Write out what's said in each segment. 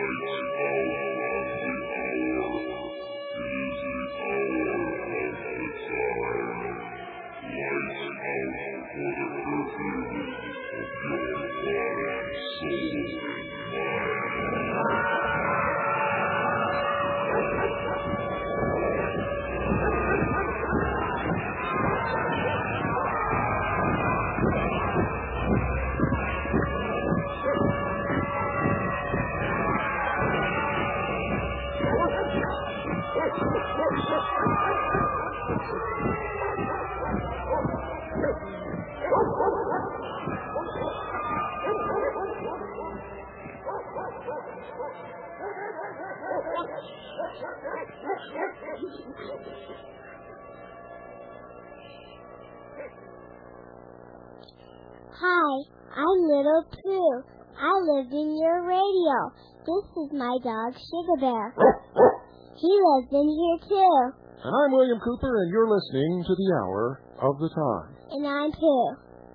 Hi, I'm Little Pooh. I live in your radio. This is my dog, Sugar Bear. He lives in here, too. And I'm William Cooper, and you're listening to The Hour of the Time. And I'm Pooh.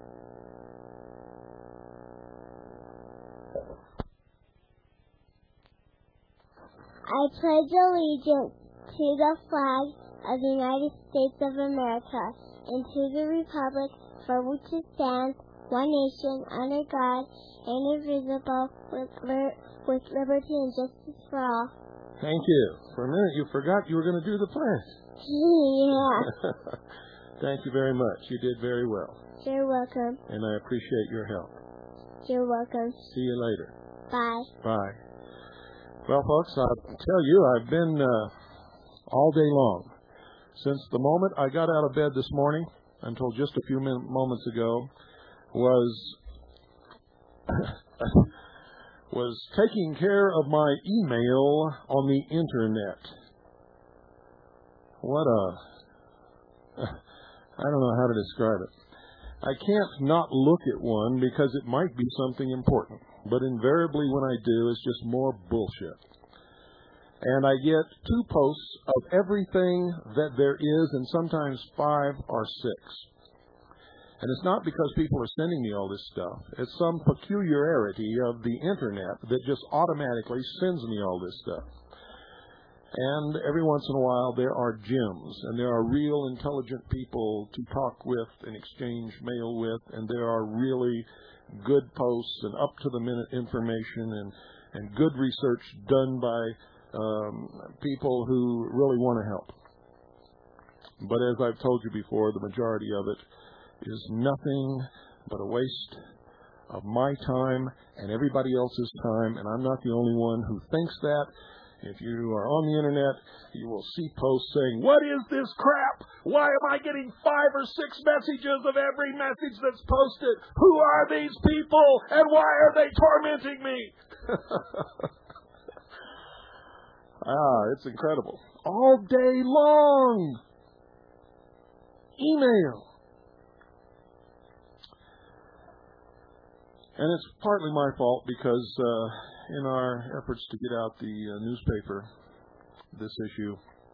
I pledge allegiance to the flag of the United States of America and to the republic for which it stands, one nation, under God, indivisible, with liberty and justice for all. Thank you. For a minute, you forgot you were going to do the pledge. Yeah. Thank you very much. You did very well. You're welcome. And I appreciate your help. You're welcome. See you later. Bye. Bye. Well, folks, I'll tell you, I've been all day long. Since the moment I got out of bed this morning until just a few moments ago, was taking care of my email on the internet. I don't know how to describe it. I can't not look at one because it might be something important, but invariably when I do, it's just more bullshit. And I get 2 posts of everything that there is, and sometimes 5 or 6. And it's not because people are sending me all this stuff. It's some peculiarity of the internet that just automatically sends me all this stuff. And every once in a while there are gems, and there are real intelligent people to talk with and exchange mail with, and there are really good posts and up-to-the-minute information and good research done by people who really want to help. But as I've told you before, the majority of it is nothing but a waste of my time and everybody else's time, and I'm not the only one who thinks that. If you are on the internet, you will see posts saying, "What is this crap? Why am I getting 5 or 6 messages of every message that's posted? Who are these people, and why are they tormenting me?" It's incredible. All day long. Email. And it's partly my fault because in our efforts to get out the newspaper, this issue,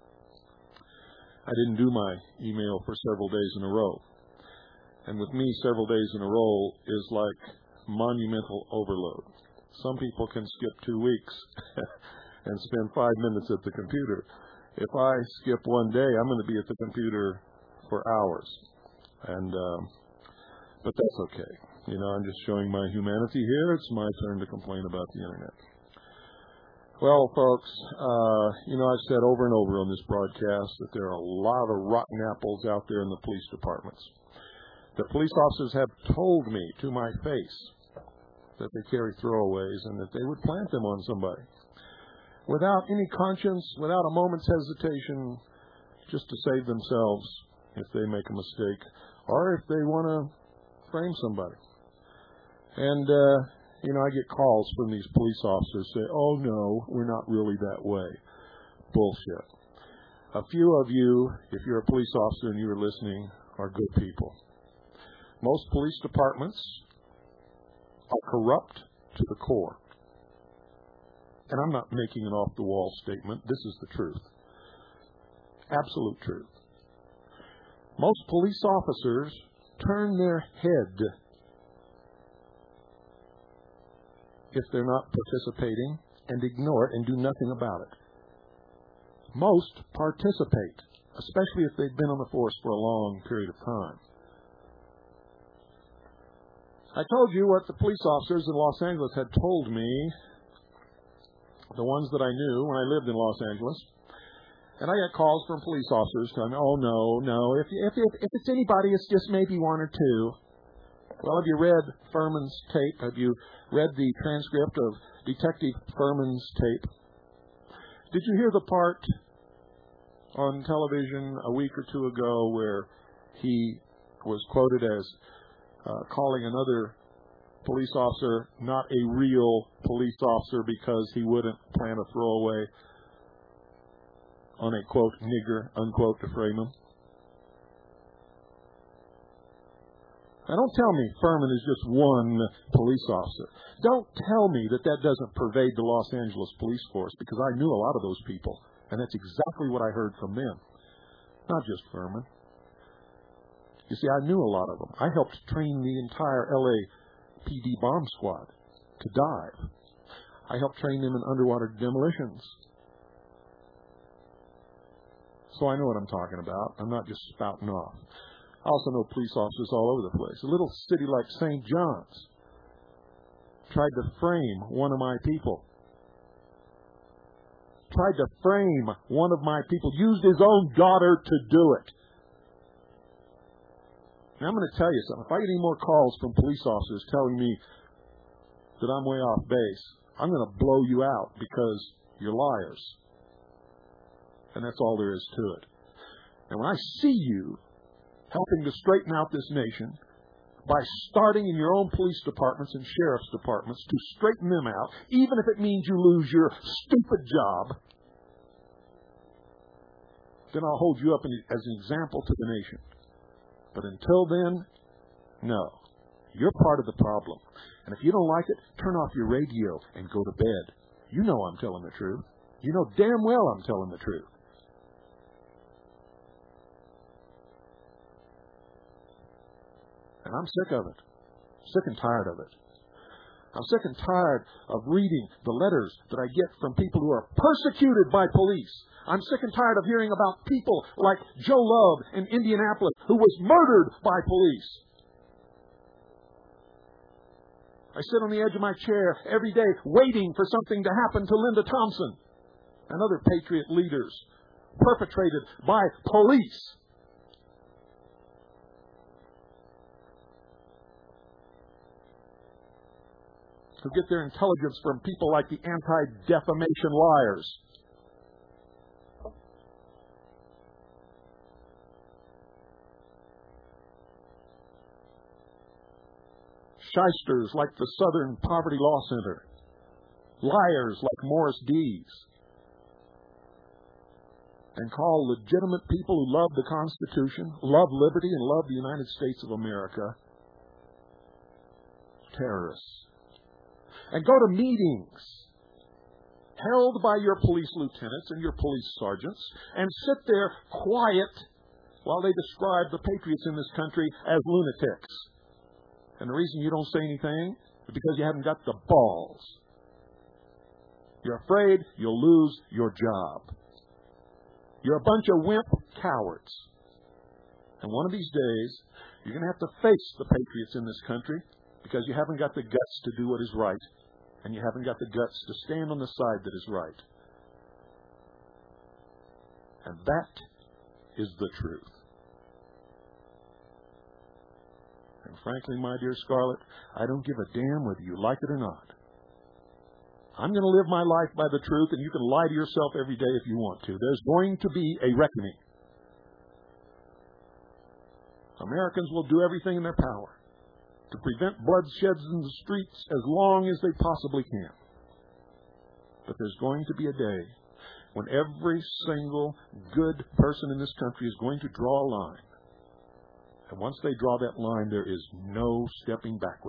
I didn't do my email for several days in a row. And with me, several days in a row is like monumental overload. Some people can skip 2 weeks and spend 5 minutes at the computer. If I skip one day, I'm going to be at the computer for hours. And but that's okay. You know, I'm just showing my humanity here. It's my turn to complain about the internet. Well, folks, I've said over and over on this broadcast that there are a lot of rotten apples out there in the police departments. The police officers have told me to my face that they carry throwaways and that they would plant them on somebody without any conscience, without a moment's hesitation, just to save themselves if they make a mistake or if they want to frame somebody. And, I get calls from these police officers say, "Oh, no, we're not really that way." Bullshit. A few of you, if you're a police officer and you're listening, are good people. Most police departments are corrupt to the core. And I'm not making an off-the-wall statement. This is the truth. Absolute truth. Most police officers turn their head if they're not participating and ignore it and do nothing about it. Most participate, especially if they've been on the force for a long period of time. I told you what the police officers in Los Angeles had told me, the ones that I knew when I lived in Los Angeles. And I got calls from police officers telling me, oh, no, if it's anybody, it's just maybe one or two. Well, have you read Furman's tape? Have you read the transcript of Detective Furman's tape? Did you hear the part on television a week or two ago where he was quoted as calling another police officer not a real police officer because he wouldn't plant a throwaway on a, quote, nigger, unquote, to frame him? Now, don't tell me Furman is just one police officer. Don't tell me that that doesn't pervade the Los Angeles police force, because I knew a lot of those people, and that's exactly what I heard from them. Not just Furman. You see, I knew a lot of them. I helped train the entire LAPD bomb squad to dive. I helped train them in underwater demolitions. So I know what I'm talking about. I'm not just spouting off. I also know police officers all over the place. A little city like St. John's tried to frame one of my people. Used his own daughter to do it. Now, I'm going to tell you something. If I get any more calls from police officers telling me that I'm way off base, I'm going to blow you out because you're liars. And that's all there is to it. And when I see you helping to straighten out this nation by starting in your own police departments and sheriff's departments to straighten them out, even if it means you lose your stupid job, then I'll hold you up as an example to the nation. But until then, no. You're part of the problem. And if you don't like it, turn off your radio and go to bed. You know I'm telling the truth. You know damn well I'm telling the truth. And I'm sick of it. Sick and tired of it. I'm sick and tired of reading the letters that I get from people who are persecuted by police. I'm sick and tired of hearing about people like Joe Love in Indianapolis who was murdered by police. I sit on the edge of my chair every day waiting for something to happen to Linda Thompson and other patriot leaders perpetrated by police. Who get their intelligence from people like the anti-defamation liars. Shysters like the Southern Poverty Law Center. Liars like Morris Dees. And call legitimate people who love the Constitution, love liberty, and love the United States of America terrorists. And go to meetings held by your police lieutenants and your police sergeants and sit there quiet while they describe the patriots in this country as lunatics. And the reason you don't say anything is because you haven't got the balls. You're afraid you'll lose your job. You're a bunch of wimp cowards. And one of these days, you're going to have to face the patriots in this country because you haven't got the guts to do what is right. And you haven't got the guts to stand on the side that is right. And that is the truth. And frankly, my dear Scarlett, I don't give a damn whether you like it or not. I'm going to live my life by the truth, and you can lie to yourself every day if you want to. There's going to be a reckoning. Americans will do everything in their power to prevent bloodsheds in the streets as long as they possibly can. But there's going to be a day when every single good person in this country is going to draw a line. And once they draw that line, there is no stepping backward.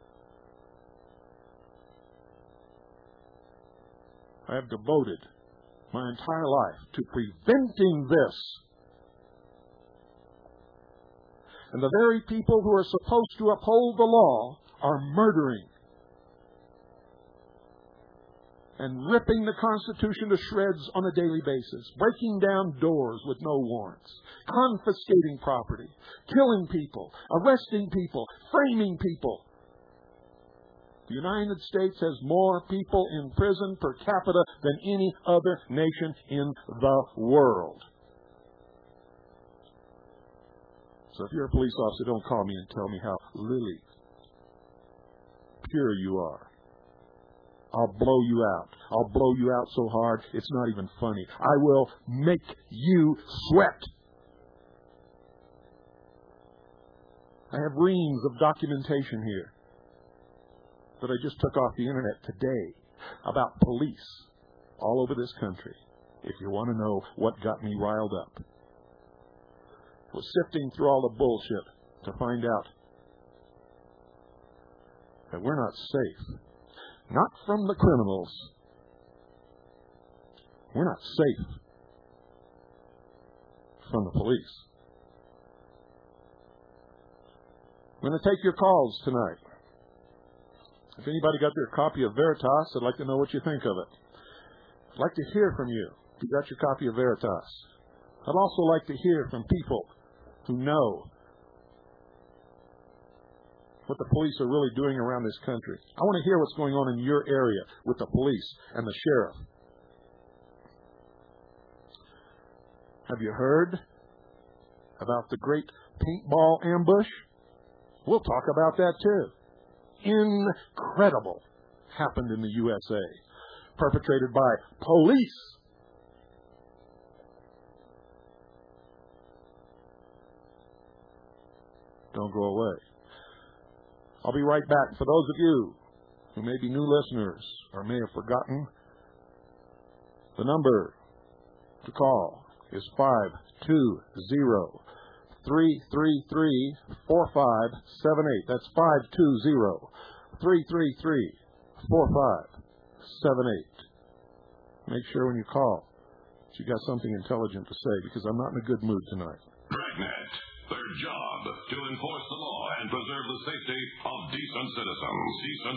I have devoted my entire life to preventing this. And the very people who are supposed to uphold the law are murdering. and ripping the Constitution to shreds on a daily basis, breaking down doors with no warrants, confiscating property, killing people, arresting people, framing people. The United States has more people in prison per capita than any other nation in the world. So if you're a police officer, don't call me and tell me how lily pure you are. I'll blow you out. I'll blow you out so hard, it's not even funny. I will make you sweat. I have reams of documentation here that I just took off the internet today about police all over this country, if you want to know what got me riled up. I was sifting through all the bullshit to find out that we're not safe. Not from the criminals. We're not safe from the police. I'm going to take your calls tonight. If anybody got their copy of Veritas, I'd like to know what you think of it. I'd like to hear from you if you got your copy of Veritas. I'd also like to hear from people who know what the police are really doing around this country. I want to hear what's going on in your area with the police and the sheriff. Have you heard about the great paintball ambush? We'll talk about that too. Incredible. Happened in the USA. Perpetrated by police. Don't go away. I'll be right back. For those of you who may be new listeners or may have forgotten, the number to call is 520-333-4578. That's 520-333-4578. Make sure when you call that you got something intelligent to say, because I'm not in a good mood tonight. Dragnet. Their job to enforce the law and preserve the safety of decent citizens. Decent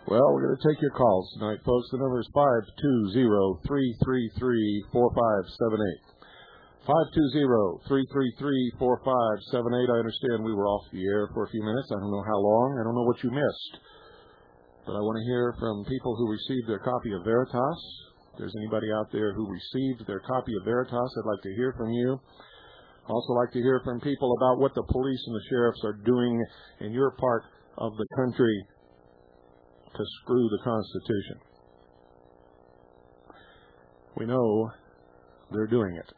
Well, we're going to take your calls tonight, folks. The number is 520-333-4578. 520-333-4578. I understand we were off the air for a few minutes. I don't know how long. I don't know what you missed. But I want to hear from people who received their copy of Veritas. If there's anybody out there who received their copy of Veritas, I'd like to hear from you. Also like to hear from people about what the police and the sheriffs are doing in your part of the country to screw the Constitution. We know they're doing it.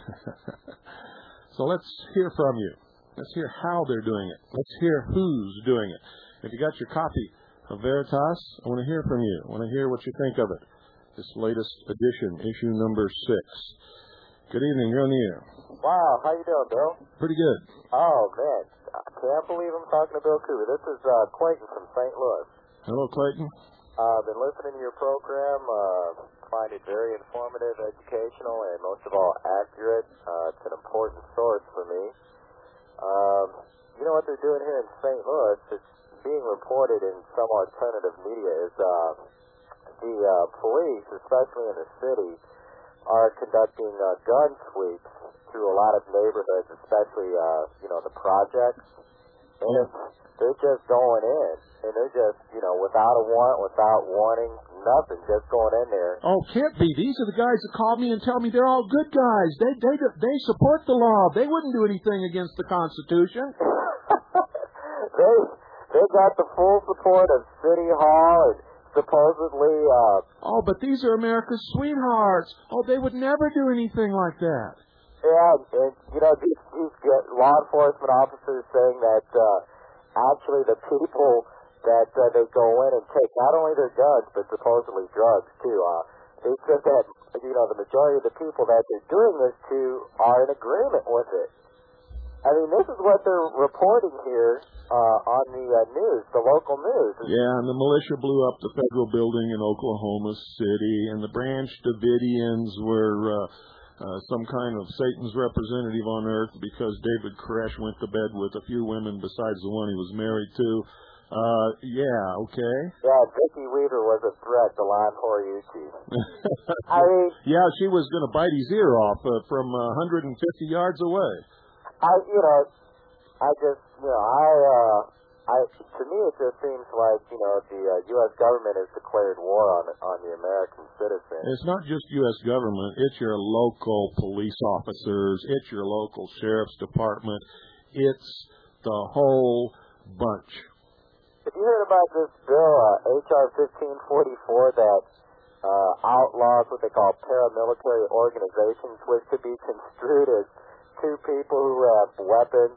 So let's hear from you. Let's hear how they're doing it. Let's hear who's doing it. If you got your copy of Veritas, I want to hear from you. I want to hear what you think of it. This latest edition, issue number 6. Good evening. You're on the air. Wow. How you doing, Bill? Pretty good. Oh, man. I can't believe I'm talking to Bill Cooper. This is Clayton from St. Louis. Hello, Clayton. I've been listening to your program. Find it very informative, educational, and most of all, accurate. It's an important source for me. You know what they're doing here in St. Louis? It's being reported in some alternative media is the police, especially in the city, are conducting gun sweeps through a lot of neighborhoods, especially, the projects. And they're just going in, and they're just, without a warrant, without warning, nothing, just going in there. Oh, can't be. These are the guys that call me and tell me they're all good guys. They support the law. They wouldn't do anything against the Constitution. They got the full support of City Hall and supposedly... Oh, but these are America's sweethearts. Oh, they would never do anything like that. Yeah, and these law enforcement officers saying that actually the people that they go in and take not only their guns, but supposedly drugs, too. They said that, the majority of the people that they're doing this to are in agreement with it. I mean, this is what they're reporting here on the news, the local news. Yeah, and the militia blew up the federal building in Oklahoma City, and the Branch Davidians were some kind of Satan's representative on earth because David Koresh went to bed with a few women besides the one he was married to. Okay. Yeah, Vicki Weaver was a threat to Lon Horiuchi. I mean... Yeah, she was going to bite his ear off from 150 yards away. To me it just seems like, the U.S. government has declared war on the American citizen. It's not just U.S. government. It's your local police officers. It's your local sheriff's department. It's the whole bunch. Have you heard about this bill, H.R. 1544, that outlaws what they call paramilitary organizations, which could be construed as two people who have weapons,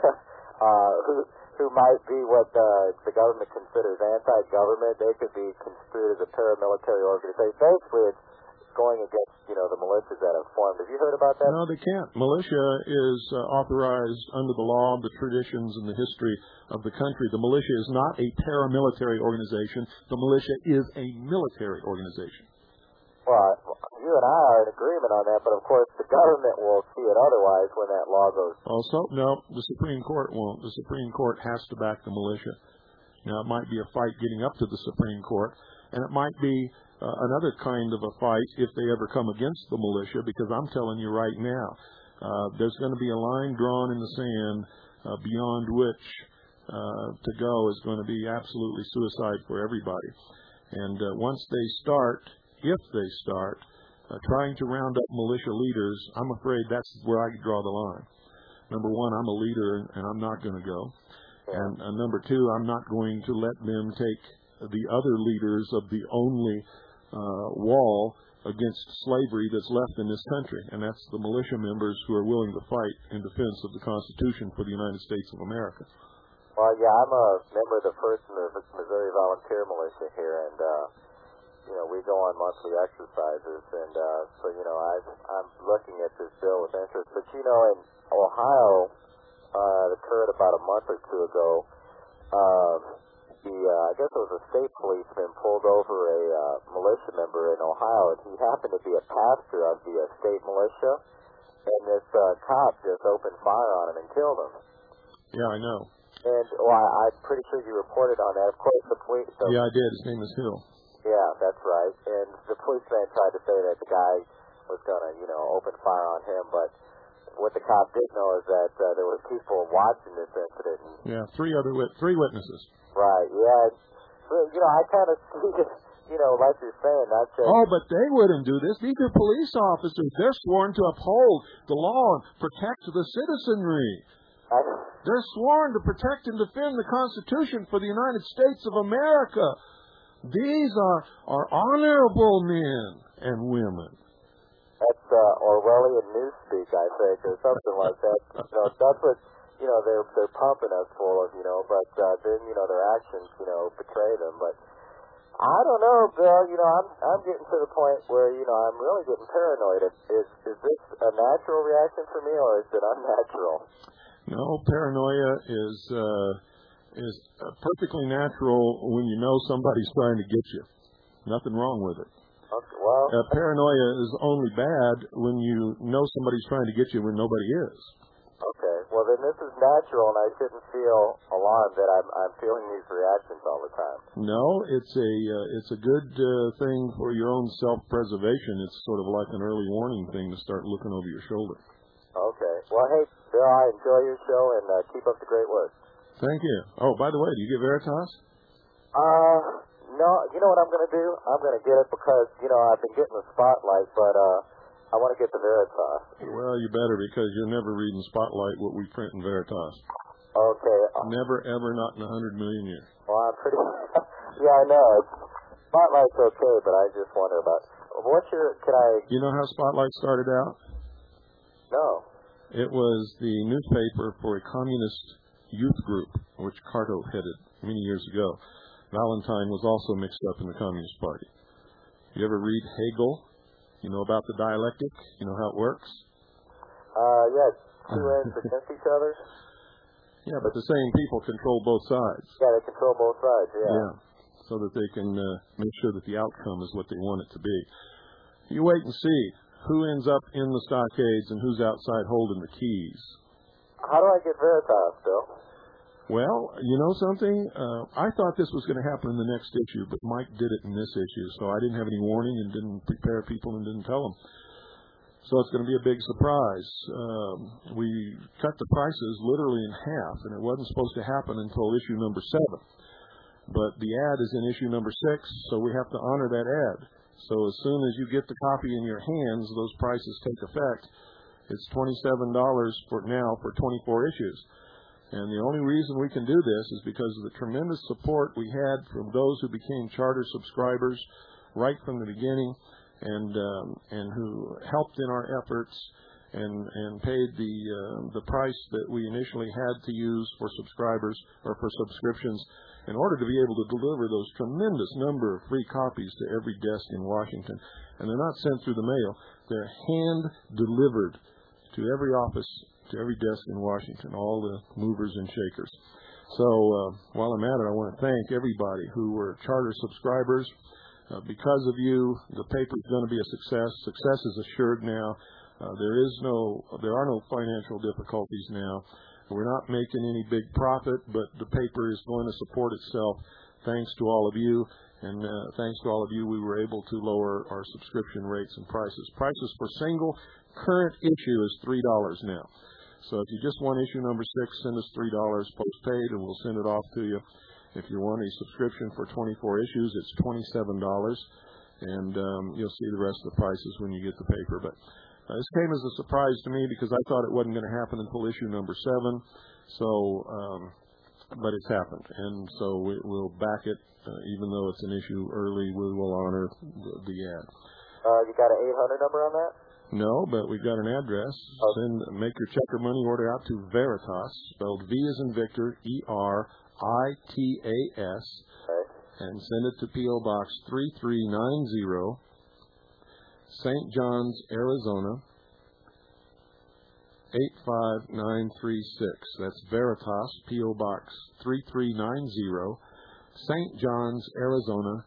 who might be what the government considers anti-government. They could be construed as a paramilitary organization. Basically, it's going against, the militias that have formed. Have you heard about that? No, they can't. Militia is authorized under the law, the traditions, and the history of the country. The militia is not a paramilitary organization. The militia is a military organization. Well, you and I are in agreement on that, but of course the government will see it otherwise when that law goes. Also, no, the Supreme Court won't. The Supreme Court has to back the militia. Now, it might be a fight getting up to the Supreme Court, and it might be another kind of a fight if they ever come against the militia, because I'm telling you right now, there's going to be a line drawn in the sand beyond which to go is going to be absolutely suicide for everybody. And once they start, if they start, trying to round up militia leaders, I'm afraid that's where I draw the line. Number one, I'm a leader, and I'm not going to go. And number two, I'm not going to let them take the other leaders of the only wall against slavery that's left in this country, and that's the militia members who are willing to fight in defense of the Constitution for the United States of America. Well, yeah, I'm a member of the 1st Missouri Volunteer Militia here, and we go on monthly exercises, and so I'm looking at this bill with interest. But in Ohio, it occurred about a month or two ago. I guess it was a state policeman pulled over a militia member in Ohio, and he happened to be a pastor of the state militia, and this cop just opened fire on him and killed him. Yeah, I know. And, well, I'm pretty sure you reported on that. Of course, the police... Yeah, I did. His name is Hill. Yeah, that's right. And the policeman tried to say that the guy was going to, open fire on him, but what the cop did know is that there were people watching this incident. Yeah, three witnesses. Right, yeah. So, I kind of see this, like you're saying, not just... Oh, but they wouldn't do this. These are police officers. They're sworn to uphold the law and protect the citizenry. They're sworn to protect and defend the Constitution for the United States of America. These are honorable men and women. That's Orwellian newspeak, I think, or something like that. That's what they're pumping us full of, but then their actions betray them. But I don't know, Bill. I'm getting to the point where I'm really getting paranoid. Is this a natural reaction for me, or is it unnatural? No, paranoia is perfectly natural when you know somebody's trying to get you. Nothing wrong with it. Okay, well, paranoia is only bad when you know somebody's trying to get you when nobody is. Okay, well then this is natural, and I shouldn't feel alarmed that I'm feeling these reactions all the time. No, it's a good thing for your own self-preservation. It's sort of like an early warning thing to start looking over your shoulder. Okay, well hey, Bill, I enjoy your show, and keep up the great work. Thank you. Oh, by the way, do you get Veritas? No, you know what I'm going to do? I'm going to get it because, I've been getting the Spotlight, but I want to get the Veritas. Well, you better, because you'll never read in Spotlight what we print in Veritas. Okay. Never, ever, not in 100 million years. Well, I'm pretty... yeah, I know. Spotlight's okay, but I just wonder about... You know how Spotlight started out? No. It was the newspaper for a communist youth group, which Carto headed many years ago. Valentine was also mixed up in the Communist Party. You ever read Hegel? You know about the dialectic? You know how it works? Yeah, two ends against each other. Yeah, but the same people control both sides. Yeah, they control both sides, yeah. Yeah, so that they can make sure that the outcome is what they want it to be. You wait and see who ends up in the stockades and who's outside holding the keys. How do I get Veritas, Bill? Well, you know something? I thought this was going to happen in the next issue, but Mike did it in this issue, so I didn't have any warning and didn't prepare people and didn't tell them. So it's going to be a big surprise. We cut the prices literally in half, and it wasn't supposed to happen until issue number 7. But the ad is in issue number 6, so we have to honor that ad. So as soon as you get the copy in your hands, those prices take effect. It's $27 for now for 24 issues. And the only reason we can do this is because of the tremendous support we had from those who became charter subscribers right from the beginning, and who helped in our efforts and paid the price that we initially had to use for subscribers or for subscriptions in order to be able to deliver those tremendous number of free copies to every desk in Washington. And they're not sent through the mail. They're hand delivered to every office, to every desk in Washington, all the movers and shakers. So while I'm at it, I want to thank everybody who were charter subscribers. Because of you, the paper is going to be a success. Success is assured now. There are no financial difficulties now. We're not making any big profit, but the paper is going to support itself thanks to all of you. And thanks to all of you, we were able to lower our subscription rates and prices. Prices for single current issue is $3 now. So if you just want issue number 6, send us $3 postpaid, and we'll send it off to you. If you want a subscription for 24 issues, it's $27, and you'll see the rest of the prices when you get the paper. But this came as a surprise to me because I thought it wasn't going to happen until issue number 7. So, but it's happened, and so we'll back it, even though it's an issue early. We will honor the ad. You got an 800 number on that? No, but we've got an address. Make your check or money order out to Veritas, spelled V as in Victor, E-R-I-T-A-S, and send it to P.O. Box 3390, St. John's, Arizona, 85936. That's Veritas, P.O. Box 3390, St. John's, Arizona,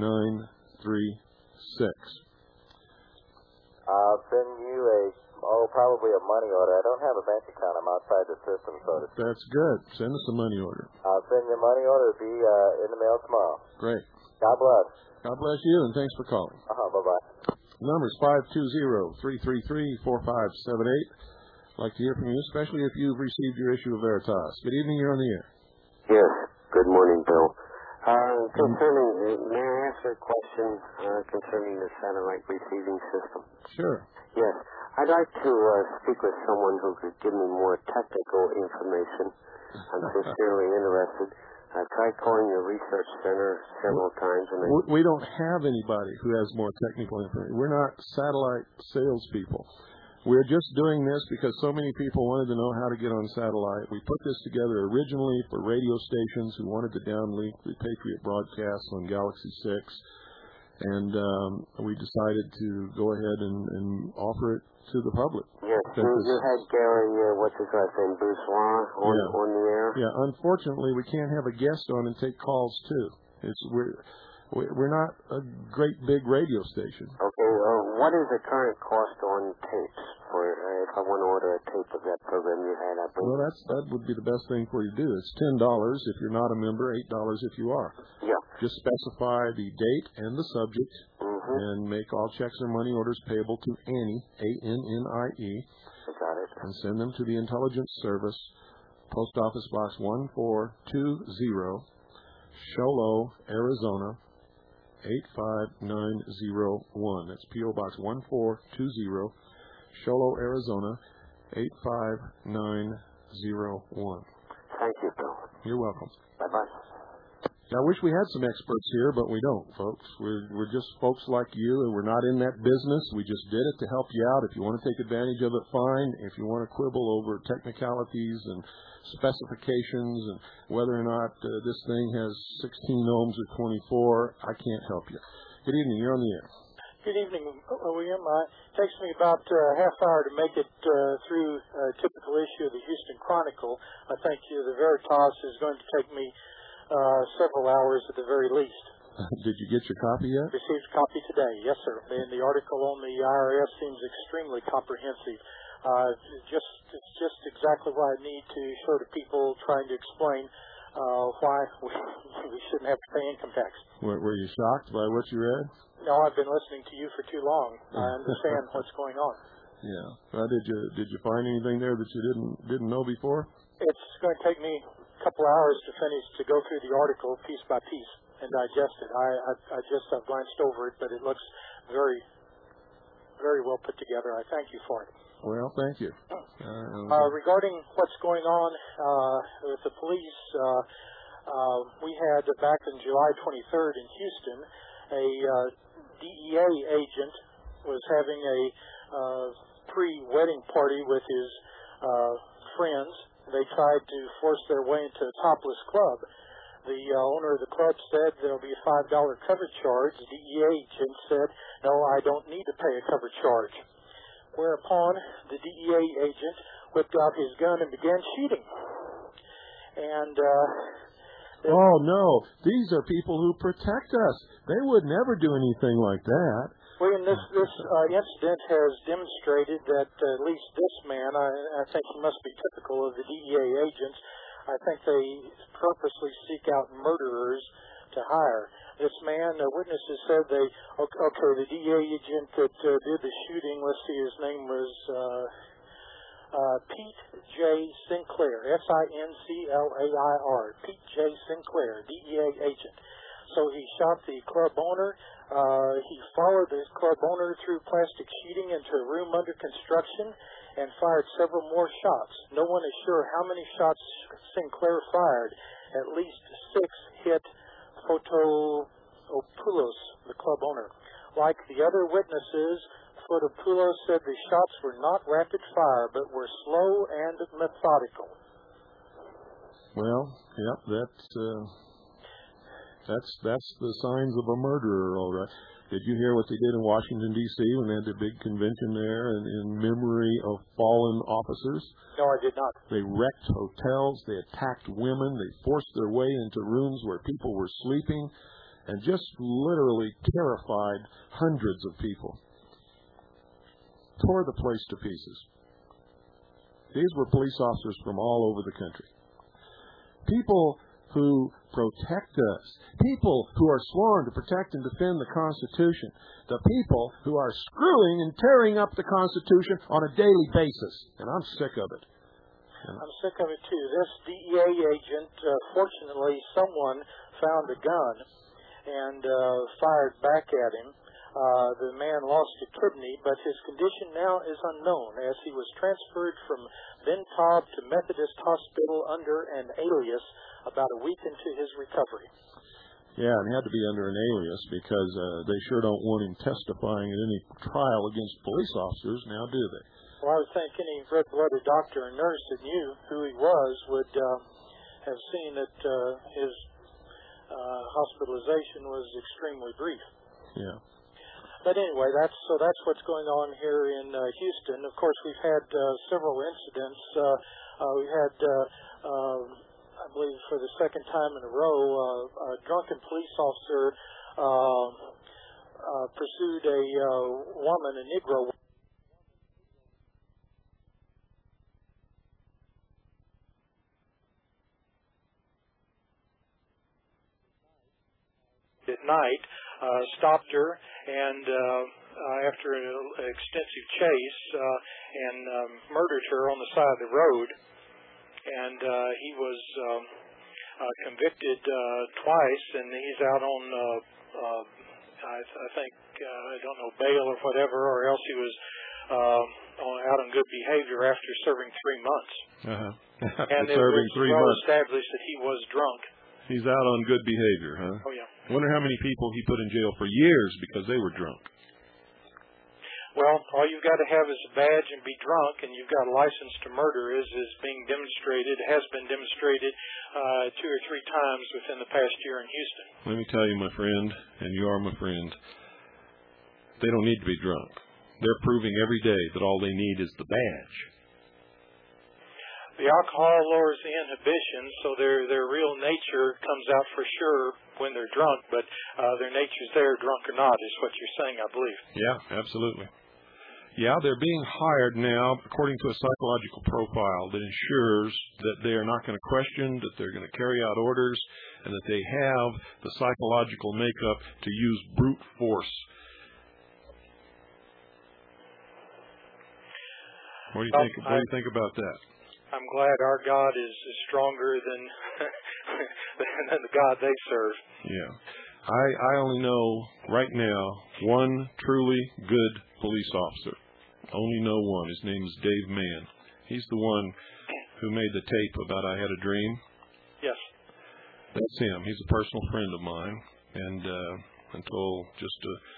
85936. I'll send you a probably a money order. I don't have a bank account. I'm outside the system, so to speak. That's good. Send us a money order. I'll send you a money order. It'll be in the mail tomorrow. Great. God bless. God bless you, and thanks for calling. Bye-bye. The number is 520-333-4578. I'd like to hear from you, especially if you've received your issue of Veritas. Good evening. You're on the air. Yes. Good morning, Bill. May I ask a question concerning the satellite receiving system? Sure. Yes. I'd like to speak with someone who could give me more technical information. I'm sincerely interested. I've tried calling your research center several times. We don't have anybody who has more technical information. We're not satellite salespeople. We're just doing this because so many people wanted to know how to get on satellite. We put this together originally for radio stations who wanted to downlink the Patriot broadcasts on Galaxy 6. And we decided to go ahead and offer it to the public. Yes, you had Gary, what's his last name, Bourgeois on the air? Yeah, unfortunately, we can't have a guest on and take calls, too. We're not a great big radio station. Okay, what is the current cost on tapes for if I want to order a tape of that program you had? Well, that would be the best thing for you to do. It's $10 if you're not a member, $8 if you are. Yeah. Just specify the date and the subject, and make all checks or money orders payable to Annie, A-N-N-I-E. Got it. And send them to the Intelligence Service, Post Office Box 1420, Sholo, Arizona, 85901. That's P.O. Box 1420, Sholo, Arizona, 85901. Thank you, Bill. You're welcome. Bye-bye. I wish we had some experts here, but we don't, folks. We're just folks like you, and we're not in that business. We just did it to help you out. If you want to take advantage of it, fine. If you want to quibble over technicalities and specifications and whether or not this thing has 16 ohms or 24, I can't help you. Good evening. You're on the air. Good evening, William. It takes me about a half hour to make it through a typical issue of the Houston Chronicle. I think the Veritas is going to take me several hours at the very least. Did you get your copy yet? Received a copy today, yes, sir. And the article on the IRS seems extremely comprehensive. It's just exactly what I need to show to people trying to explain why we shouldn't have to pay income tax. Were you shocked by what you read? No, I've been listening to you for too long. I understand what's going on. Yeah. Did you find anything there that you didn't know before? It's going to take me a couple hours to go through the article piece by piece and digest it. I just have glanced over it, but it looks very, very well put together. I thank you for it. Well, thank you. Regarding what's going on with the police, we had back on July 23rd in Houston, a DEA agent was having a pre-wedding party with his friends. They tried to force their way into a topless club. The owner of the club said there'll be a $5 cover charge. The DEA agent said, no, I don't need to pay a cover charge. Whereupon the DEA agent whipped out his gun and began shooting. And oh, no. These are people who protect us. They would never do anything like that. William, this incident has demonstrated that at least this man, I think he must be typical of the DEA agents. I think they purposely seek out murderers to hire. This man, witnesses said the DEA agent that did the shooting, let's see, his name was Pete J. Sinclair, Sinclair, Pete J. Sinclair, DEA agent. So he shot the club owner. He followed the club owner through plastic sheeting into a room under construction and fired several more shots. No one is sure how many shots Sinclair fired. At least 6 hit Fotopoulos, the club owner. Like the other witnesses, Fotopoulos said the shots were not rapid fire, but were slow and methodical. Well, yep, that's the signs of a murderer, all right. Did you hear what they did in Washington, D.C. when they had the big convention there in memory of fallen officers? No, I did not. They wrecked hotels. They attacked women. They forced their way into rooms where people were sleeping and just literally terrified hundreds of people. Tore the place to pieces. These were police officers from all over the country. People who protect us. People who are sworn to protect and defend the Constitution. The people who are screwing and tearing up the Constitution on a daily basis. And I'm sick of it. I'm sick of it, too. This DEA agent, fortunately, someone found a gun and fired back at him. The man lost a kidney, but his condition now is unknown as he was transferred from Ben Taub to Methodist Hospital under an alias about a week into his recovery. Yeah, and he had to be under an alias because they sure don't want him testifying in any trial against police officers now, do they? Well, I would think any red-blooded doctor and nurse that knew who he was would have seen that his hospitalization was extremely brief. Yeah. But anyway, that's what's going on here in Houston. Of course, we've had several incidents. We had, I believe, for the second time in a row, a drunken police officer pursued a woman, a Negro. At night, stopped her, and after an extensive chase, and murdered her on the side of the road. And he was convicted twice, and he's out on, I think, I don't know, bail or whatever, or else he was out on good behavior after serving 3 months. And it was well established that he was drunk. He's out on good behavior, huh? Oh, yeah. I wonder how many people he put in jail for years because they were drunk. Well, all you've got to have is a badge and be drunk, and you've got a license to murder is being demonstrated, has been demonstrated 2 or 3 times within the past year in Houston. Let me tell you, my friend, and you are my friend, they don't need to be drunk. They're proving every day that all they need is the badge. The alcohol lowers the inhibition, so their real nature comes out for sure when they're drunk, but their nature's there, drunk or not, is what you're saying, I believe. Yeah, absolutely. Yeah, they're being hired now according to a psychological profile that ensures that they are not going to question, that they're going to carry out orders, and that they have the psychological makeup to use brute force. What do you think? What do you think about that? I'm glad our God is stronger than than the God they serve. Yeah. I only know right now one truly good police officer. Only know one. His name is Dave Mann. He's the one who made the tape about I Had a Dream. Yes. That's him. He's a personal friend of mine. And until just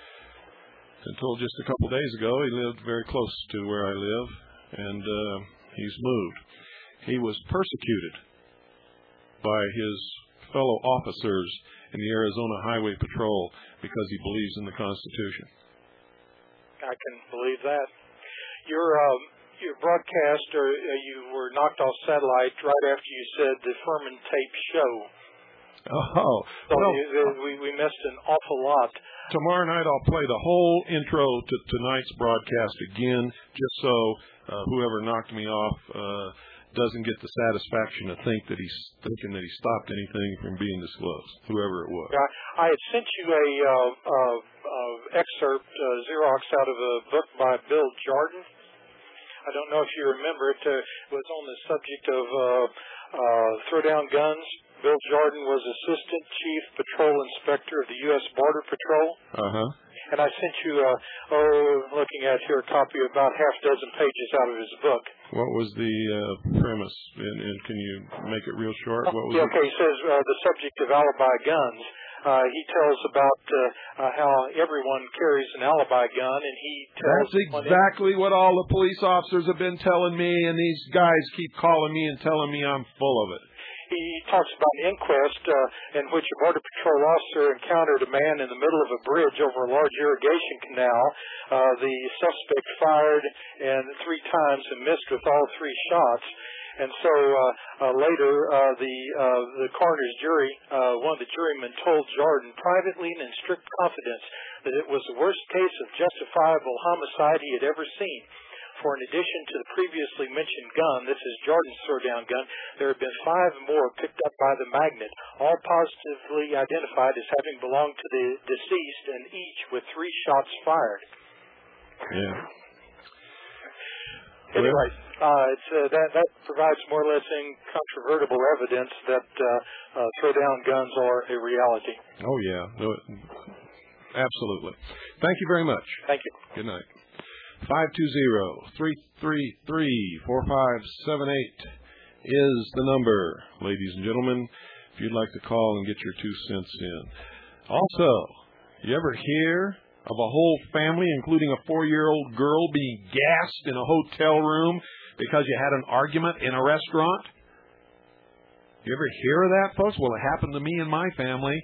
a couple days ago, he lived very close to where I live. And he's moved. He was persecuted by his fellow officers in the Arizona Highway Patrol because he believes in the Constitution. I can believe that. Your broadcast, or you were knocked off satellite right after you said the Furman Tape Show. Oh, so we missed an awful lot. Tomorrow night I'll play the whole intro to tonight's broadcast again, just so whoever knocked me off doesn't get the satisfaction to think that he's thinking that he stopped anything from being disclosed, whoever it was. I had sent you a excerpt, Xerox, out of a book by Bill Jordan. I don't know if you remember it. It was on the subject of throwdown guns. Bill Jordan was Assistant Chief Patrol Inspector of the U.S. Border Patrol. And I sent you, looking at here, a copy of about half a dozen pages out of his book. What was the premise? And can you make it real short? What was it? Okay, he says the subject of alibi guns. He tells about how everyone carries an alibi gun, and he tells... That's exactly what all the police officers have been telling me, and these guys keep calling me and telling me I'm full of it. He talks about an inquest in which a Border Patrol officer encountered a man in the middle of a bridge over a large irrigation canal. The suspect fired 3 times and missed with all 3 shots. And so later, the coroner's jury, one of the jurymen told Jordan privately and in strict confidence that it was the worst case of justifiable homicide he had ever seen. for in addition to the previously mentioned gun, this is Jordan's throwdown gun, there have been 5 more picked up by the magnet, all positively identified as having belonged to the deceased, and each with 3 shots fired. Yeah. Anyway, that provides more or less incontrovertible evidence that throwdown guns are a reality. Oh, yeah. No, absolutely. Thank you very much. Thank you. Good night. 520-333-4578 is the number, ladies and gentlemen, if you'd like to call and get your 2 cents in. Also, you ever hear of a whole family, including a 4-year-old girl, being gassed in a hotel room because you had an argument in a restaurant? You ever hear of that, folks? Well, it happened to me and my family.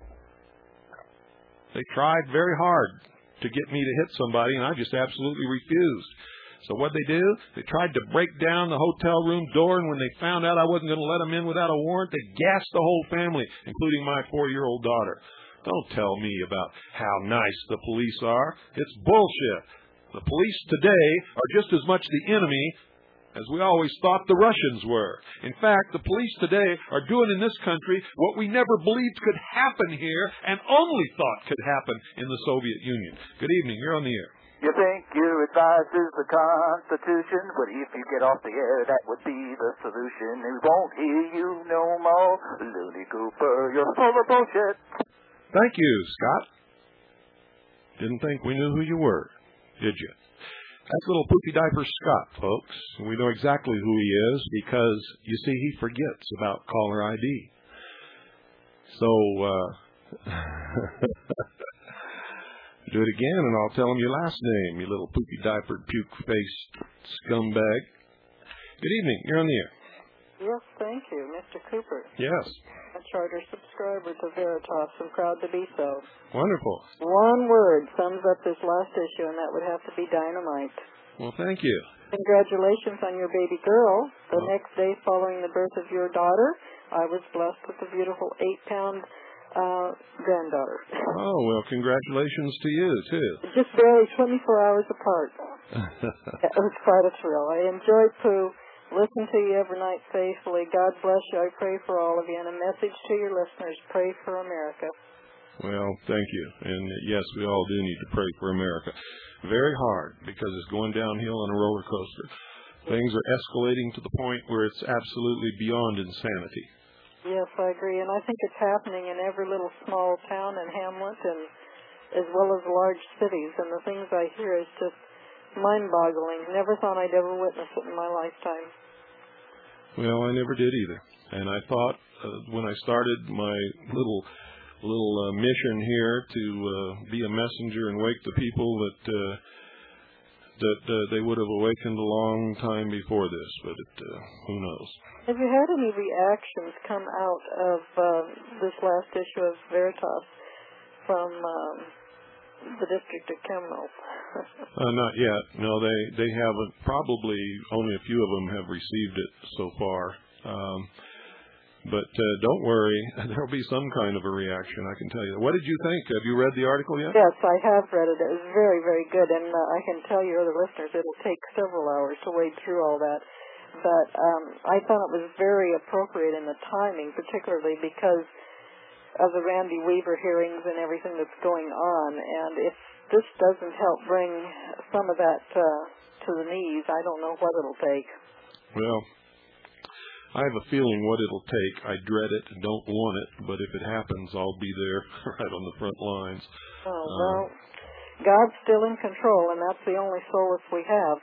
They tried very hard to get me to hit somebody, and I just absolutely refused. So what they do? They tried to break down the hotel room door, and when they found out I wasn't going to let them in without a warrant, they gassed the whole family, including my 4-year-old daughter. Don't tell me about how nice the police are. It's bullshit. The police today are just as much the enemy as we always thought the Russians were. In fact, the police today are doing in this country what we never believed could happen here and only thought could happen in the Soviet Union. Good evening. You're on the air. You think your advice is the Constitution, but if you get off the air, that would be the solution. We won't hear you no more, Looney Cooper. You're full of bullshit. Thank you, Scott. Didn't think we knew who you were, did you? That's little Poopy Diaper Scott, folks. We know exactly who he is because, you see, he forgets about caller ID. So, do it again and I'll tell him your last name, you little poopy diapered, puke-faced scumbag. Good evening. You're on the air. Yes, thank you, Mr. Cooper. Yes. A charter subscriber to Veritas and proud to be so. Wonderful. One word sums up this last issue, and that would have to be dynamite. Well, thank you. Congratulations on your baby girl. The next day following the birth of your daughter, I was blessed with a beautiful 8-pound granddaughter. Oh, well, congratulations to you, too. Just barely 24 hours apart. It was quite a thrill. I enjoyed Pooh. Listen to you every night faithfully. God bless you. I pray for all of you. And a message to your listeners, pray for America. Well, thank you. And yes, we all do need to pray for America. Very hard because it's going downhill on a roller coaster. Things are escalating to the point where it's absolutely beyond insanity. Yes, I agree. And I think it's happening in every little small town and hamlet and as well as large cities. And the things I hear is just mind-boggling. Never thought I'd ever witness it in my lifetime. Well, I never did either. And I thought when I started my little mission here to be a messenger and wake the people that they would have awakened a long time before this, but who knows? Have you had any reactions come out of this last issue of Veritas from the District of Criminals? Not yet. No, they haven't. Probably only a few of them have received it so far. But don't worry, there'll be some kind of a reaction, I can tell you. What did you think? Have you read the article yet? Yes, I have read it. It was very, very good. And I can tell your other listeners it'll take several hours to wade through all that. But I thought it was very appropriate in the timing, particularly because of the Randy Weaver hearings and everything that's going on. And if this doesn't help bring some of that to the knees, I don't know what it'll take. Well, I have a feeling what it'll take. I dread it and don't want it, but if it happens, I'll be there right on the front lines. Oh, well, God's still in control, and that's the only solace we have.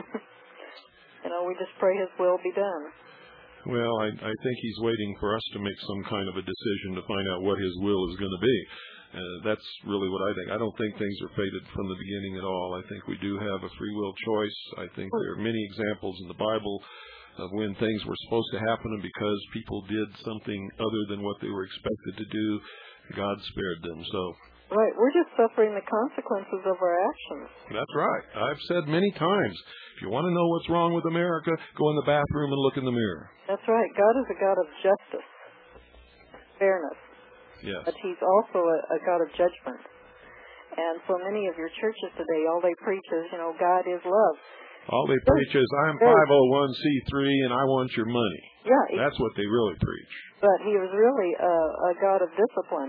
We just pray His will be done. Well, I think He's waiting for us to make some kind of a decision to find out what His will is going to be. That's really what I think. I don't think things are fated from the beginning at all. I think we do have a free will choice. I think there are many examples in the Bible of when things were supposed to happen, and because people did something other than what they were expected to do, God spared them. So, right, we're just suffering the consequences of our actions. That's right. I've said many times, if you want to know what's wrong with America, go in the bathroom and look in the mirror. That's right. God is a God of justice, fairness. Yes. But He's also a God of judgment. And so many of your churches today, all they preach is, God is love. All they preach is, I'm 501c3 and I want your money. Yeah. That's what they really preach. But he was really a God of discipline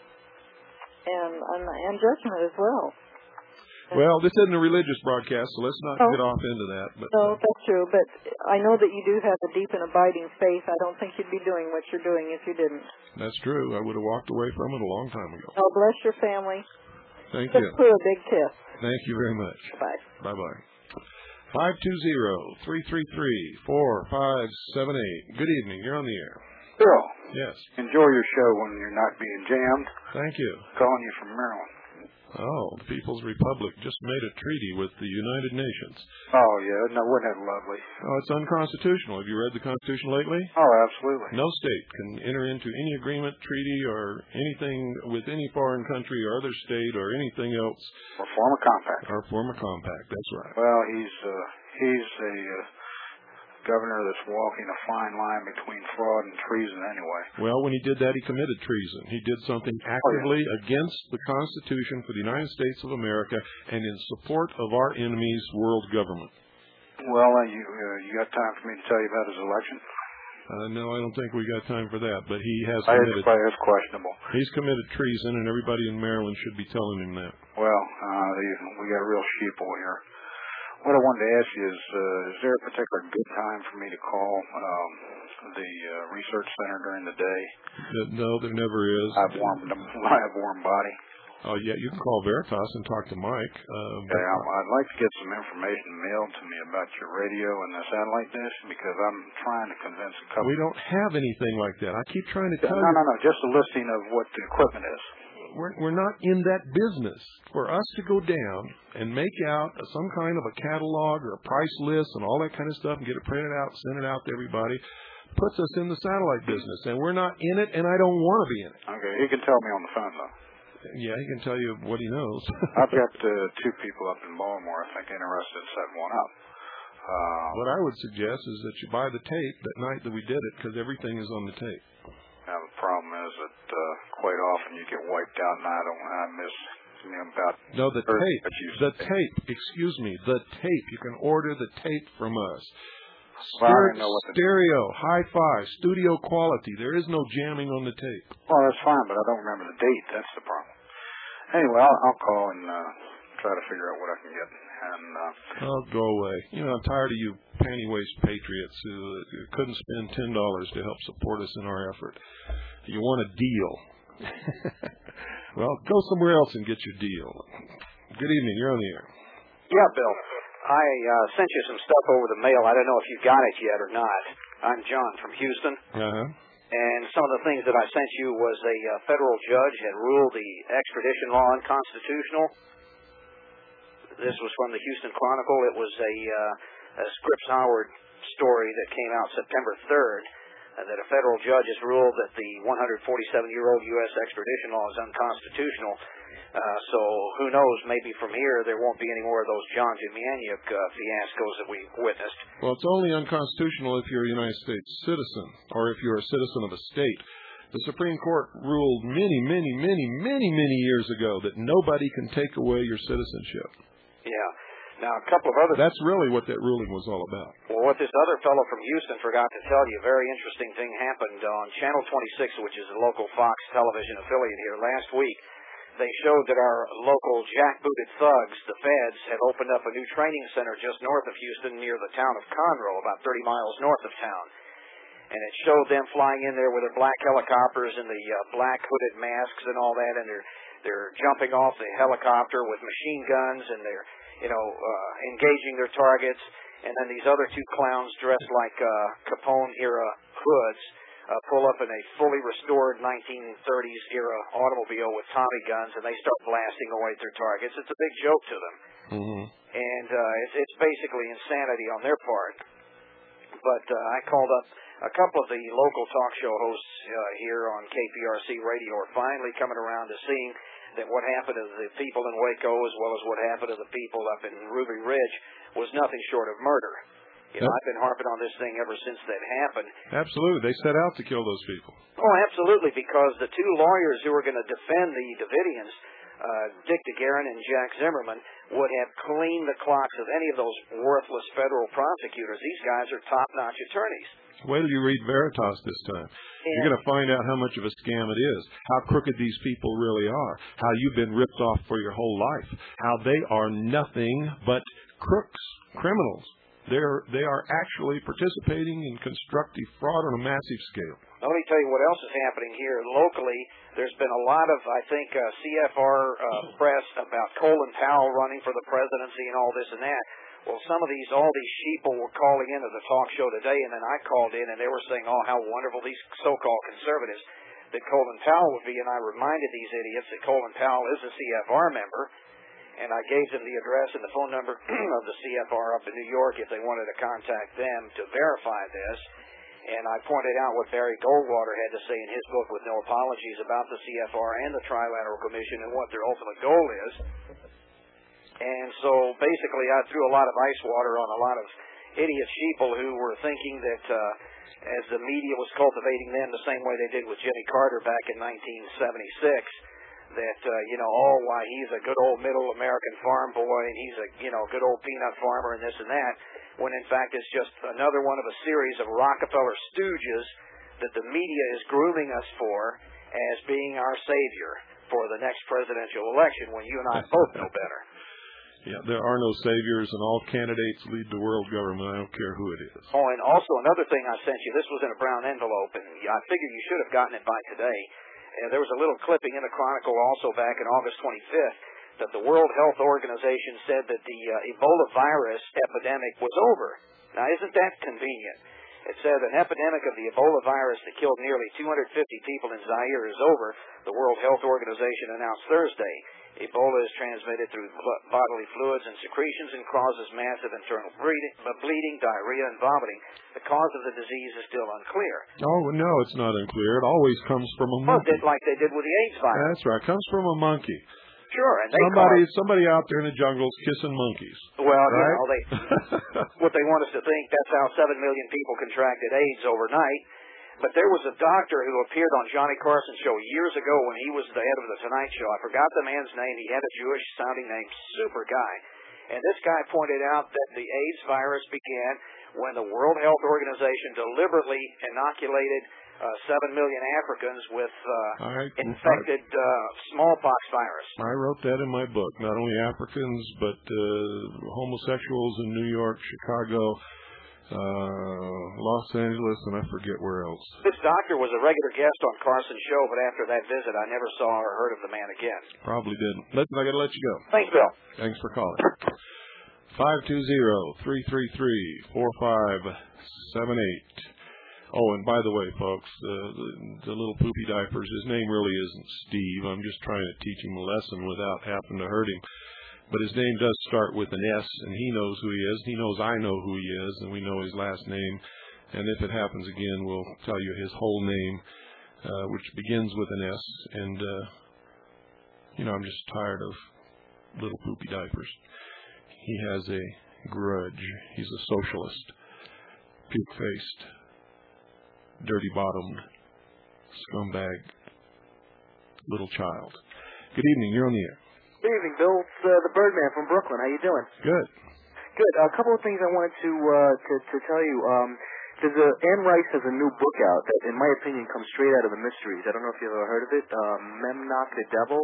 and judgment as well. Well, this isn't a religious broadcast, so let's not get off into that. But, no, that's true. But I know that you do have a deep and abiding faith. I don't think you'd be doing what you're doing if you didn't. That's true. I would have walked away from it a long time ago. Oh, bless your family. Thank you. Just put a big kiss. Thank you very much. Bye. Bye-bye. 520-333-4578. Good evening. You're on the air. Bill. Yes. Enjoy your show when you're not being jammed. Thank you. Calling you from Maryland. Oh, the People's Republic just made a treaty with the United Nations. Oh, yeah. No, wasn't that lovely? Oh, it's unconstitutional. Have you read the Constitution lately? Oh, absolutely. No state can enter into any agreement, treaty, or anything with any foreign country or other state or anything else. Or form a compact. Or form a compact, that's right. Well, he's a governor that's walking a fine line between fraud and treason anyway. Well, when he did that, he committed treason. He did something actively against the Constitution for the United States of America and in support of our enemy's world government. Well, you got time for me to tell you about his election? No, I don't think we got time for that, but he has committed... It's questionable. He's committed treason, and everybody in Maryland should be telling him that. Well, we got real sheeple here. What I wanted to ask you is there a particular good time for me to call the research center during the day? No, there never is. I have warm body. Oh, yeah, you can call Veritas and talk to Mike. I'd like to get some information mailed to me about your radio and the satellite dish because I'm trying to convince a couple... We don't have anything like that. I keep trying to tell you... No, just a listing of what the equipment is. We're not in that business. For us to go down and make out some kind of a catalog or a price list and all that kind of stuff and get it printed out, send it out to everybody, puts us in the satellite business. And we're not in it, and I don't want to be in it. Okay, he can tell me on the phone, though. Yeah, he can tell you what he knows. I've got two people up in Baltimore, I think, interested in setting one up. What I would suggest is that you buy the tape that night that we did it because everything is on the tape. Now, the problem is that quite often you get wiped out, and I miss about... No, the tape. Excuse me, the tape. You can order the tape from us. Well, I didn't know what stereo, hi-fi, studio quality. There is no jamming on the tape. Well, that's fine, but I don't remember the date. That's the problem. Anyway, I'll call and try to figure out what I can get. And oh, go away. You know, I'm tired of you panty-waist patriots who couldn't spend $10 to help support us in our effort. You want a deal. Well, go somewhere else and get your deal. Good evening. You're on the air. Yeah, Bill. I sent you some stuff over the mail. I don't know if you got it yet or not. I'm John from Houston. Uh-huh. And some of the things that I sent you was a federal judge had ruled the extradition law unconstitutional. This was from the Houston Chronicle. It was a Scripps Howard story that came out September 3rd, that a federal judge has ruled that the 147-year-old U.S. extradition law is unconstitutional. So who knows, maybe from here there won't be any more of those John Demjanjuk fiascos that we witnessed. Well, it's only unconstitutional if you're a United States citizen or if you're a citizen of a state. The Supreme Court ruled many years ago that nobody can take away your citizenship. Yeah. Now, a couple of other... That's really what that ruling was all about. Well, what this other fellow from Houston forgot to tell you, a very interesting thing happened on Channel 26, which is a local Fox television affiliate here last week. They showed that our local jackbooted thugs, the feds, had opened up a new training center just north of Houston near the town of Conroe, about 30 miles north of town. And it showed them flying in there with their black helicopters and the black hooded masks and all that, and they're jumping off the helicopter with machine guns, and they're engaging their targets. And then these other two clowns dressed like Capone-era hoods pull up in a fully restored 1930s era automobile with Tommy guns, and they start blasting away at their targets. It's a big joke to them. Mm-hmm. And it's basically insanity on their part. But I called up a couple of the local talk show hosts here on KPRC radio are finally coming around to seeing that what happened to the people in Waco as well as what happened to the people up in Ruby Ridge was nothing short of murder. You know, I've been harping on this thing ever since that happened. Absolutely. They set out to kill those people. Oh, absolutely, because the two lawyers who were going to defend the Davidians Dick DeGuerin and Jack Zimmerman would have cleaned the clocks of any of those worthless federal prosecutors. These guys are top-notch attorneys. Wait till you read Veritas this time. You're going to find out how much of a scam it is, how crooked these people really are, how you've been ripped off for your whole life, how they are nothing but crooks, criminals. They are actually participating in constructive fraud on a massive scale. Let me tell you what else is happening here locally. There's been a lot of, I think, CFR press about Colin Powell running for the presidency and all this and that. Well, all these sheeple were calling into the talk show today, and then I called in, and they were saying, oh, how wonderful these so-called conservatives that Colin Powell would be, and I reminded these idiots that Colin Powell is a CFR member, and I gave them the address and the phone number of the CFR up in New York if they wanted to contact them to verify this. And I pointed out what Barry Goldwater had to say in his book with no apologies about the CFR and the Trilateral Commission and what their ultimate goal is. And so basically I threw a lot of ice water on a lot of idiot sheeple who were thinking that as the media was cultivating them the same way they did with Jimmy Carter back in 1976, that, why he's a good old middle American farm boy and he's a, good old peanut farmer and this and that, when in fact it's just another one of a series of Rockefeller stooges that the media is grooming us for as being our savior for the next presidential election when you and I both know better. Yeah, there are no saviors, and all candidates lead to world government. I don't care who it is. Oh, and also another thing I sent you, this was in a brown envelope, and I figured you should have gotten it by today. There was a little clipping in the Chronicle also back in August 25th that the World Health Organization said that the Ebola virus epidemic was over. Now, isn't that convenient? It said an epidemic of the Ebola virus that killed nearly 250 people in Zaire is over, the World Health Organization announced Thursday. Ebola is transmitted through bodily fluids and secretions and causes massive internal bleeding, diarrhea, and vomiting. The cause of the disease is still unclear. Oh, no, it's not unclear. It always comes from a monkey. Like they did with the AIDS virus. That's right. It comes from a monkey. Sure, and somebody out there in the jungle is kissing monkeys. Well, right? What they want us to think, that's how 7 million people contracted AIDS overnight. But there was a doctor who appeared on Johnny Carson's show years ago when he was the head of the Tonight Show. I forgot the man's name. He had a Jewish-sounding name, super guy. And this guy pointed out that the AIDS virus began when the World Health Organization deliberately inoculated 7 million Africans with infected smallpox virus. I wrote that in my book. Not only Africans, but homosexuals in New York, Chicago, Los Angeles, and I forget where else. This doctor was a regular guest on Carson's show, but after that visit, I never saw or heard of the man again. Probably didn't. I got to let you go. Thanks, Bill. Thanks for calling. 520-333-4578. Oh, and by the way, folks, the little poopy diapers, his name really isn't Steve. I'm just trying to teach him a lesson without having to hurt him. But his name does start with an S, and he knows who he is. He knows I know who he is, and we know his last name. And if it happens again, we'll tell you his whole name, which begins with an S. And, I'm just tired of little poopy diapers. He has a grudge. He's a socialist, puke-faced, dirty-bottomed, scumbag, little child. Good evening. You're on the air. Good evening, Bill. It's the Birdman from Brooklyn. How you doing? Good. Good. A couple of things I wanted to tell you. Anne Rice has a new book out that, in my opinion, comes straight out of the mysteries. I don't know if you've ever heard of it. Memnoch the Devil.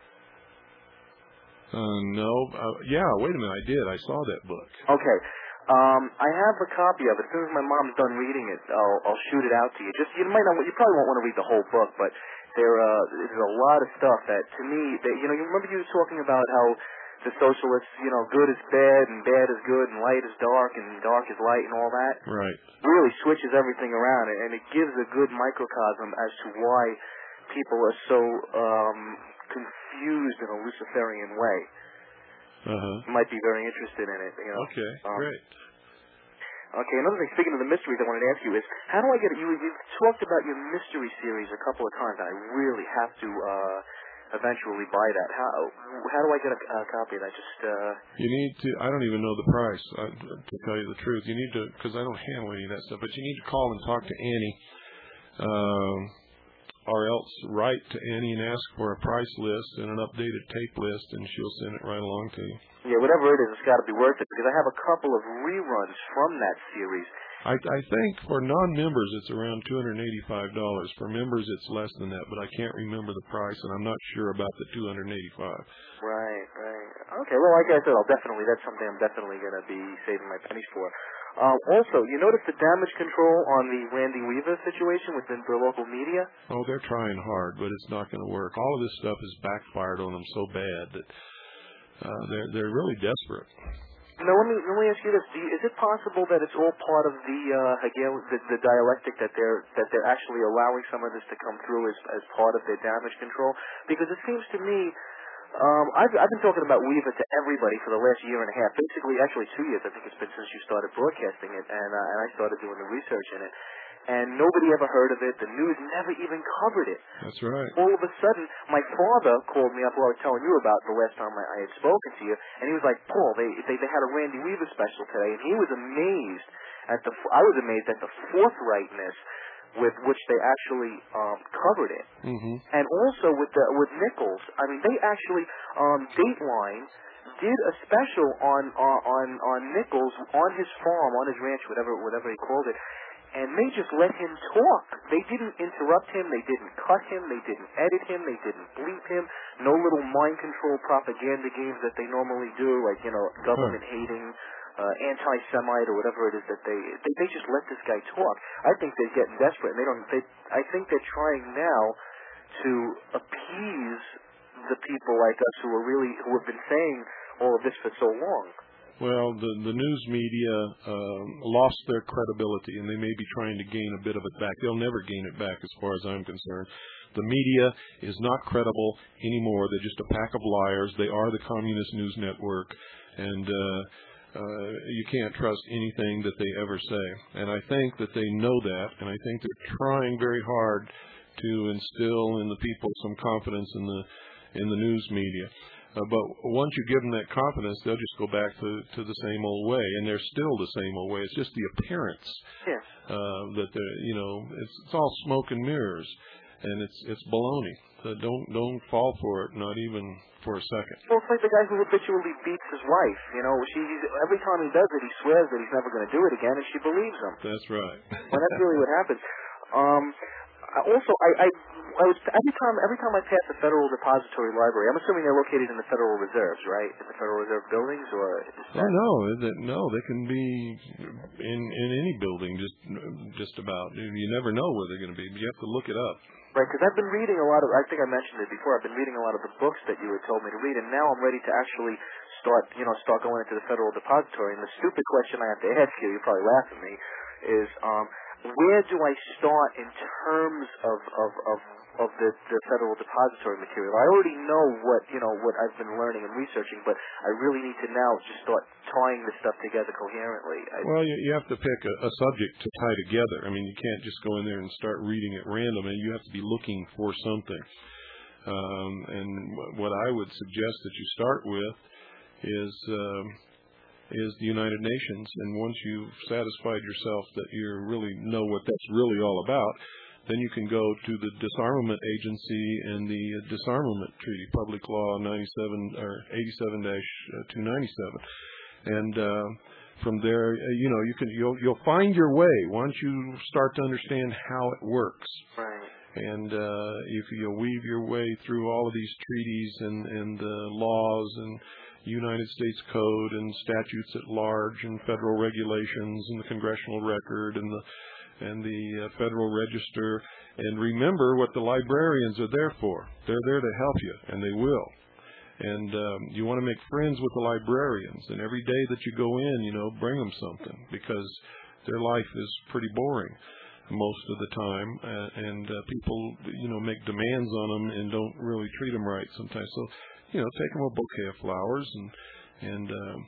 No. Yeah, wait a minute. I did. I saw that book. Okay. I have a copy of it. As soon as my mom's done reading it, I'll shoot it out to you. You probably won't want to read the whole book, but there's a lot of stuff that, to me, you remember you were talking about how the socialists, good is bad and bad is good and light is dark and dark is light and all that. Right. Really switches everything around, and it gives a good microcosm as to why people are so confused in a Luciferian way. You might be very interested in it. Okay, great. Okay, another thing, speaking of the mysteries, I wanted to ask you is, how do I get it? You've talked about your mystery series a couple of times, and I really have to eventually buy that. How do I get a copy of that? You need to, I don't even know the price, to tell you the truth. You need to, because I don't handle any of that stuff, but you need to call and talk to Annie. or else write to Annie and ask for a price list and an updated tape list, and she'll send it right along to you. Yeah, whatever it is, it's got to be worth it, because I have a couple of reruns from that series. I think for non-members it's around $285. For members it's less than that, but I can't remember the price, and I'm not sure about the $285. Right. Okay, well, like I said, that's something I'm definitely going to be saving my pennies for. Also, you notice the damage control on the Randy Weaver situation within the local media? Oh, they're trying hard, but it's not going to work. All of this stuff has backfired on them so bad that they're really desperate. Now, let me ask you this: is it possible that it's all part of the dialectic that they're actually allowing some of this to come through as part of their damage control? Because it seems to me, I've been talking about Weaver to everybody for the last year and a half, basically actually 2 years. I think it's been since you started broadcasting it, and I started doing the research in it. And nobody ever heard of it. The news never even covered it. That's right. All of a sudden, my father called me up, who I was telling you about the last time I had spoken to you, and he was like, Paul, they had a Randy Weaver special today, and he was amazed I was amazed at the forthrightness with which they actually covered it. Mm-hmm. And also with Nichols, I mean, they actually, Dateline did a special on Nichols, on his farm, on his ranch, whatever he called it. And they just let him talk. They didn't interrupt him. They didn't cut him. They didn't edit him. They didn't bleep him. No little mind control propaganda games that they normally do, like, government hating, anti-Semite or whatever it is that they just let this guy talk. I think they're getting desperate. I think they're trying now to appease the people like us who have been saying all of this for so long. Well, the news media lost their credibility, and they may be trying to gain a bit of it back. They'll never gain it back as far as I'm concerned. The media is not credible anymore. They're just a pack of liars. They are the Communist News Network, and you can't trust anything that they ever say. And I think that they know that, and I think they're trying very hard to instill in the people some confidence in the news media. But once you give them that confidence, they'll just go back to the same old way, and they're still the same old way. It's just the appearance that it's all smoke and mirrors, and it's baloney. So don't fall for it, not even for a second. Well, it's like the guy who habitually beats his wife. Every time he does it, he swears that he's never going to do it again, and she believes him. That's right. Well, that's really what happens. Also, every time I pass the Federal Depository Library, I'm assuming they're located in the Federal Reserves, right? In the Federal Reserve buildings, or no, they can be in any building, just about. You never know where they're going to be, but you have to look it up. Right, because I've been reading a lot of, I think I mentioned it before, I've been reading a lot of the books that you had told me to read, and now I'm ready to actually start going into the Federal Depository. And the stupid question I have to ask you probably laugh at me, is where do I start in terms of the Federal Depository material? I already know what I've been learning and researching, but I really need to now just start tying this stuff together coherently. Well, you have to pick a subject to tie together. I mean, you can't just go in there and start reading at random, and you have to be looking for something. And what I would suggest that you start with is the United Nations, and once you've satisfied yourself that you really know what that's really all about, then you can go to the Disarmament Agency and the Disarmament Treaty, Public Law 87 or 87-297, and from there, you'll find your way once you start to understand how it works. Right. And if you'll weave your way through all of these treaties and laws and United States Code and statutes at large and federal regulations and the Congressional Record and the Federal Register, and remember what the librarians are there for. They're there to help you, and they will. And you want to make friends with the librarians, and every day that you go in, bring them something, because their life is pretty boring most of the time, and people, make demands on them and don't really treat them right sometimes. So, take them a bouquet of flowers and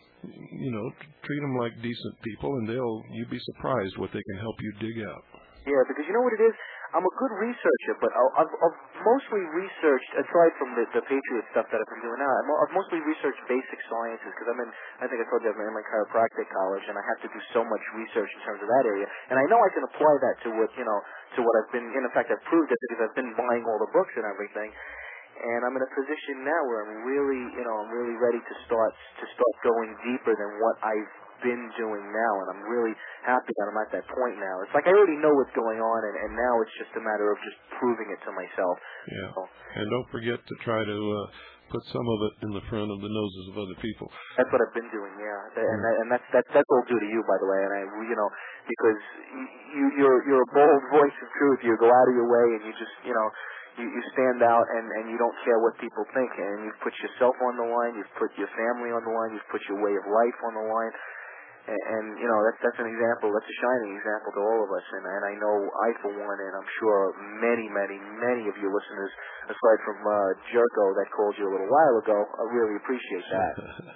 treat them like decent people, and you'd be surprised what they can help you dig out. Yeah, because you know what it is? I'm a good researcher, but I've mostly researched, aside from the Patriot stuff that I've been doing now, I've mostly researched basic sciences because I think I told you I'm in my chiropractic college, and I have to do so much research in terms of that area. And I know I can apply that to what I've been, in fact, I've proved it because I've been buying all the books and everything. And I'm in a position now where I'm really ready to start going deeper than what I've been doing now, and I'm really happy that I'm at that point now. It's like I already know what's going on, and now it's just a matter of just proving it to myself. Yeah. So, and don't forget to try to put some of it in the front of the noses of other people. That's what I've been doing, yeah. And that's all due to you, by the way. And because you're a bold voice of truth. You go out of your way, and you just you stand out, and you don't care what people think, and you've put yourself on the line, you've put your family on the line, you've put your way of life on the line. And that's an example. That's a shining example to all of us. And I know I, for one, and I'm sure many of your listeners, aside from Jerko that called you a little while ago, I really appreciate that.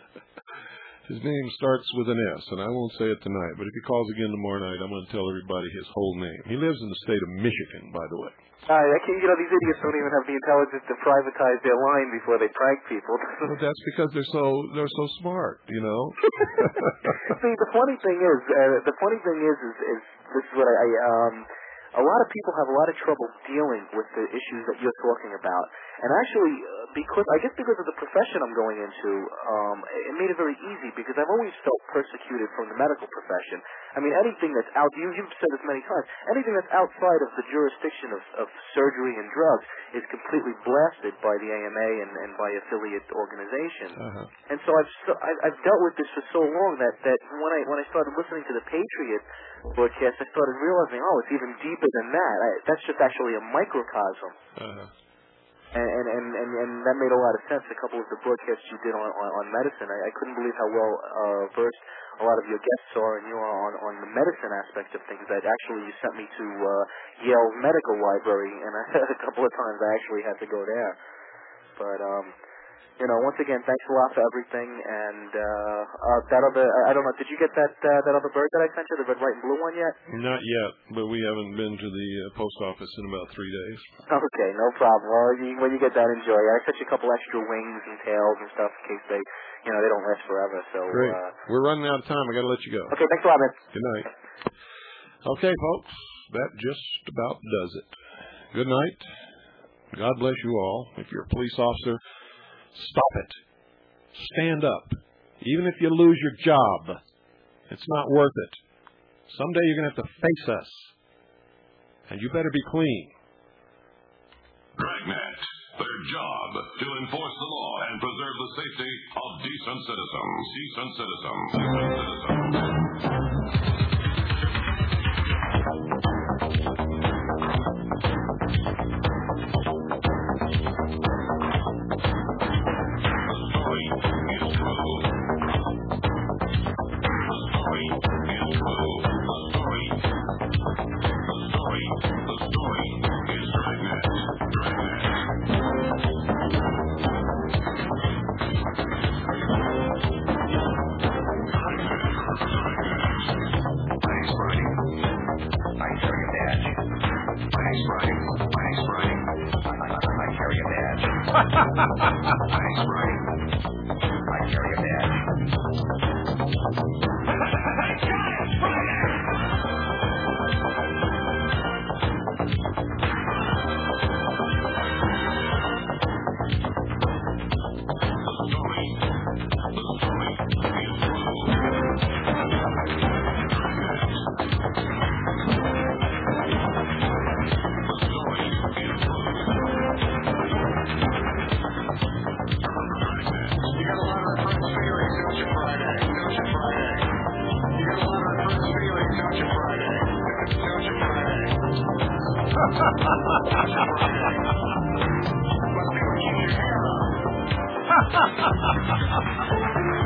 His name starts with an S, and I won't say it tonight. But if he calls again tomorrow night, I'm going to tell everybody his whole name. He lives in the state of Michigan, by the way. These idiots don't even have the intelligence to privatize their line before they prank people. Well, that's because they're so smart, See, the funny thing is this is what a lot of people have a lot of trouble dealing with the issues that you're talking about. And actually, because of the profession I'm going into, it made it very easy because I've always felt persecuted from the medical profession. I mean, anything that's out, you've said this many times, anything that's outside of the jurisdiction of surgery and drugs is completely blasted by the AMA and by affiliate organizations. And so I've dealt with this for so long that when I started listening to the Patriot broadcast, I started realizing, it's even deeper than that. That's just actually a microcosm. And that made a lot of sense. A couple of the broadcasts you did on medicine, I couldn't believe how well versed a lot of your guests are, and you are on the medicine aspect of things. That actually you sent me to Yale Medical Library, and a couple of times I actually had to go there. But once again, thanks a lot for everything. And that other, I don't know, did you get that other bird that I sent you, the red, white, and blue one yet? Not yet, but we haven't been to the post office in about 3 days. Okay, no problem. Well, when you get that, enjoy. I sent you a couple extra wings and tails and stuff in case they don't last forever. So great. We're running out of time. I got to let you go. Okay, thanks a lot, man. Good night. Okay, folks, that just about does it. Good night. God bless you all. If you're a police officer, stop it. Stand up. Even if you lose your job, it's not worth it. Someday you're going to have to face us. And you better be clean. Dragnet, their job to enforce the law and preserve the safety of decent citizens. Decent citizens. Decent citizens. Ha ha ha ha ha!